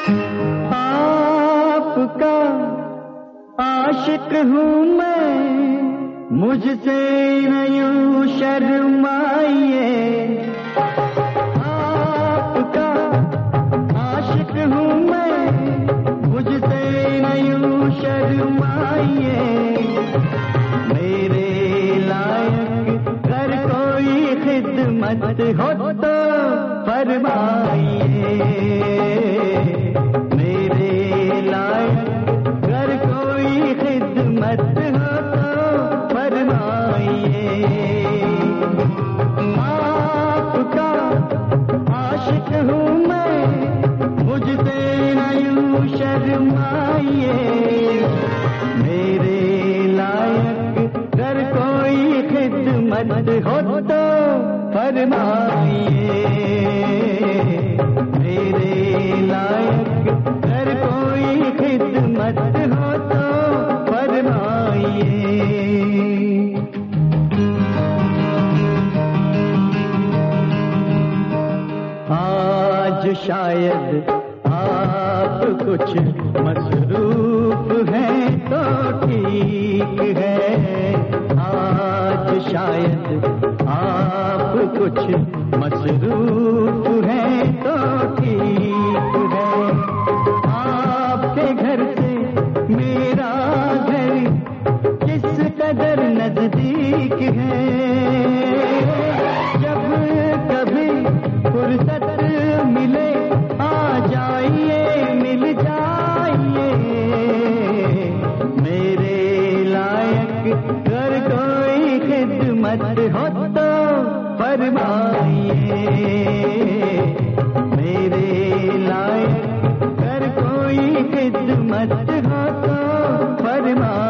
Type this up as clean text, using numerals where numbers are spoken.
आपका आशिक हूँ मैं, मुझसे न यूं शर्माइए। आपका आशिक हूँ मैं, मुझसे न यूं शर्माइए। मेरे लायक अगर कोई खिदमत हो तो फरमाइए। मेरे लायक अगर कोई खिदमत हो तो फरमाइए। आपका आशिक हूँ मैं, मुझसे न यूं शर्माइए। मेरे लायक अगर कोई खिदमत हो तो फरमाइए। मेरे लायक अगर कोई खिदमत हो तो फरमाइए। आज शायद आप कुछ मसरूफ हैं तो ठीक है। आज शायद आप कुछ मसरूफ हैं तो ठीक है। आपके घर से मेरा घर किस कदर नजदीक है। जब कभी फुर्सत मिले आ जाइए, मिल जाइए। मेरे लायक अगर कोई खिदमत हो तो फरमाइए। मेरे लायक अगर कोई खिदमत हो तो फरमाइए।